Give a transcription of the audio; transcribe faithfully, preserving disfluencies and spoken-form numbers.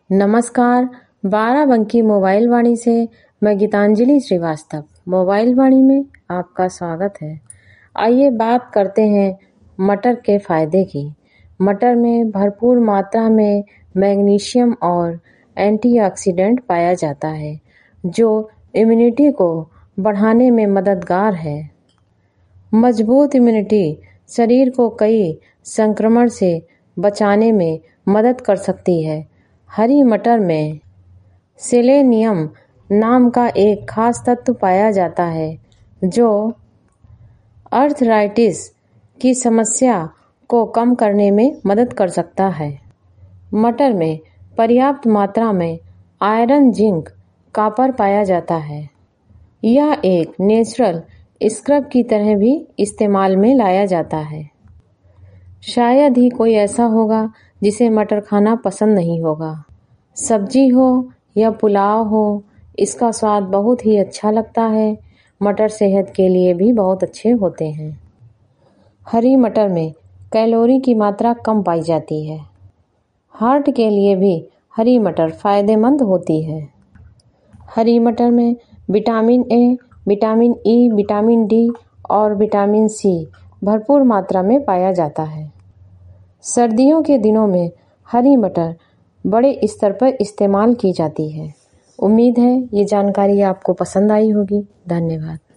नमस्कार, बाराबंकी मोबाइल वाणी से मैं गीतांजलि श्रीवास्तव। मोबाइल वाणी में आपका स्वागत है। आइए बात करते हैं मटर के फायदे की। मटर में भरपूर मात्रा में मैग्नीशियम और एंटीऑक्सीडेंट पाया जाता है, जो इम्यूनिटी को बढ़ाने में मददगार है। मजबूत इम्यूनिटी शरीर को कई संक्रमण से बचाने में मदद कर सकती है। हरी मटर में सेलेनियम नाम का एक खास तत्व पाया जाता है, जो अर्थराइटिस की समस्या को कम करने में मदद कर सकता है। मटर में पर्याप्त मात्रा में आयरन, जिंक, कॉपर पाया जाता है। यह एक नेचुरल स्क्रब की तरह भी इस्तेमाल में लाया जाता है। शायद ही कोई ऐसा होगा जिसे मटर खाना पसंद नहीं होगा। सब्जी हो या पुलाव हो, इसका स्वाद बहुत ही अच्छा लगता है। मटर सेहत के लिए भी बहुत अच्छे होते हैं। हरी मटर में कैलोरी की मात्रा कम पाई जाती है। हार्ट के लिए भी हरी मटर फायदेमंद होती है। हरी मटर में vitamin A, vitamin E, vitamin D और विटामिन सी भरपूर मात्रा में पाया जाता है। सर्दियों के दिनों में हरी मटर बड़े स्तर पर इस्तेमाल की जाती है। उम्मीद है ये जानकारी आपको पसंद आई होगी। धन्यवाद।